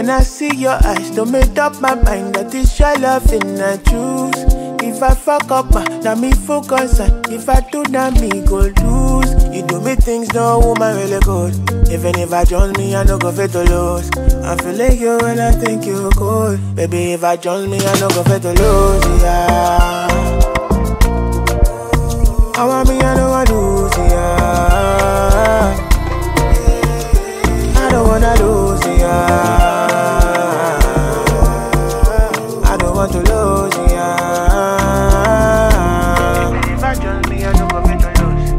When I see your eyes, don't make up my mind that it's your loving I choose. If I fuck up, now me focus on. If I do, now me go lose. You do me things no woman really good. Even if I join me, I no go fit to lose. I feel like you when I think you cool. Baby, if I join me, I no go fit to lose, yeah. I want me, I know I lose, yeah. I don't wanna lose, yeah. I don't want to lose, yeah. If I join me, I don't go fit to lose.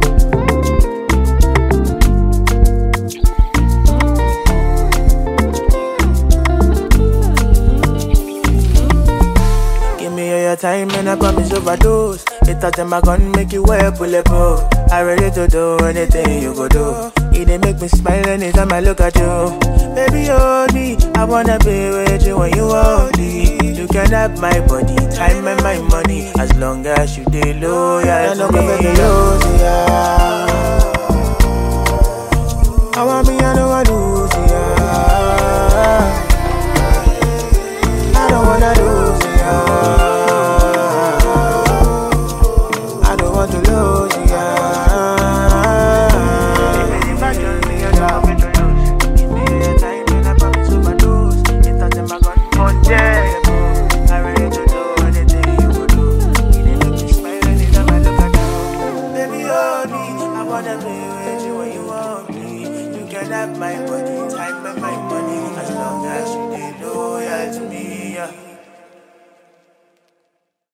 Give me all your time and I promise overdose. It out in my gun, make you wear bulletproof. I ready to do anything you go do. It dey make me smile anytime I look at you. Baby, hold me, I wanna be with you when you hold me. You can have my body, time and my money, as long as you dey loyal to me. I want me, I know I lose,